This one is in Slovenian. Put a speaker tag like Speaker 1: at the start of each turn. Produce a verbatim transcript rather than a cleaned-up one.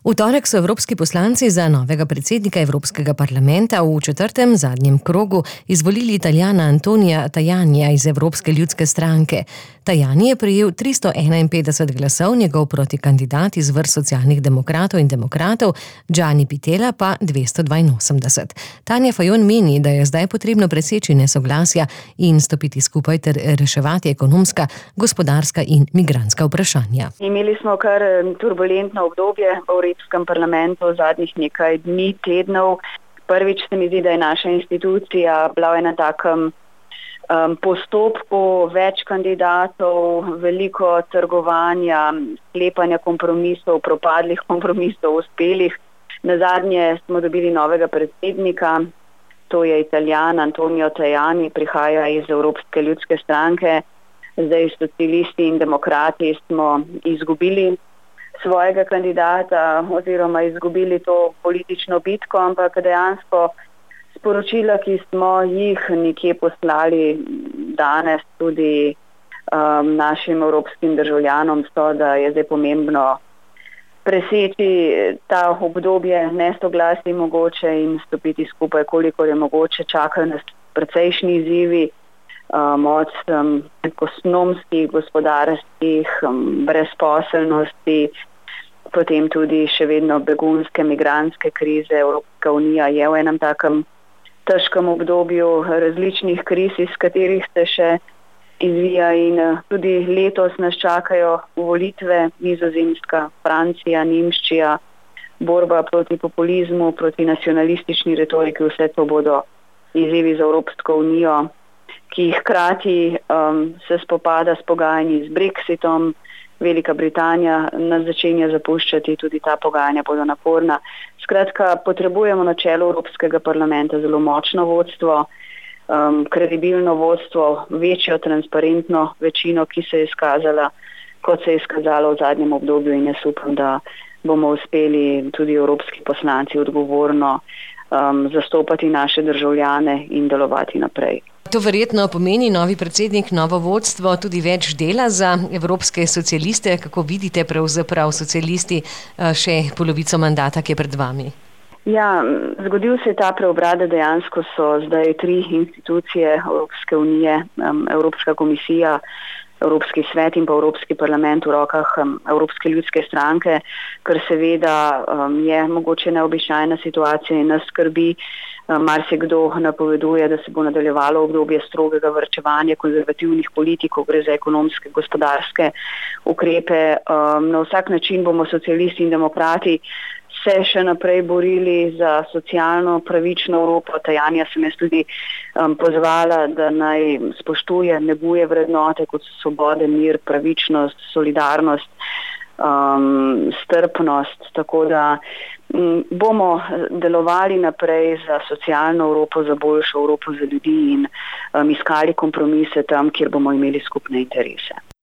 Speaker 1: V torek so evropski poslanci za novega predsednika Evropskega parlamenta v četrtem zadnjem krogu izvolili Italijana Antonija Tajanija iz Evropske ljudske stranke. Tajani je prejel tristo enainpetdeset glasov, njegov protikandidat iz vrst socialnih demokratov in demokratov Gianni Pittella pa dvesto dvainosemdeset. Tanja Fajon meni, da je zdaj potrebno preseči nesoglasja in stopiti skupaj ter reševati ekonomska, gospodarska in migrantska vprašanja.
Speaker 2: Imeli smo kar turbulentno obdobje v Evropskem parlamentu zadnjih nekaj dni, tednov. Prvič se mi zdi, da je naša institucija bila v enem takem um, postopku, več kandidatov, veliko trgovanja, sklepanja kompromisov, propadlih kompromisov, uspelih. Nazadnje smo dobili novega predsednika, to je Italijan Antonio Tajani, prihaja iz Evropske ljudske stranke. Zdaj socialisti in demokrati smo izgubili svojega kandidata oziroma izgubili to politično bitko, ampak dejansko sporočila, ki smo jih nekje poslali danes tudi um, našim evropskim državljanom, so, da je zdaj pomembno preseči ta obdobje nesoglasij mogoče in stopiti skupaj, kolikor je mogoče. Čakajo nas precejšnji izzivi, um, od um, ekonomskih, gospodarskih, um, brezposelnosti, potem tudi še vedno begunske, migrantske krize. Evropska unija je v enem takem težkem obdobju različnih kriz, iz katerih se še izvija, in tudi letos nas čakajo volitve, Nizozemska, Francija, Nemčija, borba proti populizmu, proti nacionalistični retoriki. Vse to bodo izzivi za Evropsko unijo, ki hkrati um, se spopada s pogajanji z Brexitom. Velika Britanija nas začenja zapuščati, tudi ta pogajanja bodo naporna. Skratka, potrebujemo na čelu Evropskega parlamenta zelo močno vodstvo, um, kredibilno vodstvo, večjo transparentno večino, ki se je izkazala, kot se je izkazalo v zadnjem obdobju, in jaz upam, da bomo uspeli tudi evropski poslanci odgovorno um, zastopati naše državljane in delovati naprej.
Speaker 1: To verjetno pomeni novi predsednik, novo vodstvo, tudi več dela za evropske socialiste. Kako vidite pravzaprav socialisti še polovico mandata, ki je pred vami?
Speaker 2: Ja, zgodil se je ta preobrat, da dejansko so zdaj tri institucije Evropske unije, Evropska komisija, Evropski svet in pa Evropski parlament v rokah Evropske ljudske stranke, kar seveda je mogoče neobičajna situacija in nas skrbi. Marsikdo napoveduje, da se bo nadaljevalo obdobje strogega varčevanja, konzervativnih politikov, gre za ekonomske, gospodarske ukrepe. Na vsak način bomo socialisti in demokrati se še naprej borili za socialno pravično Evropo. Tajanja sem jaz tudi um, pozvala, da naj spoštuje, neguje vrednote, kot so svobode, mir, pravičnost, solidarnost, um, strpnost, tako da um, bomo delovali naprej za socialno Evropo, za boljšo Evropo za ljudi in um, iskali kompromise tam, kjer bomo imeli skupne interese.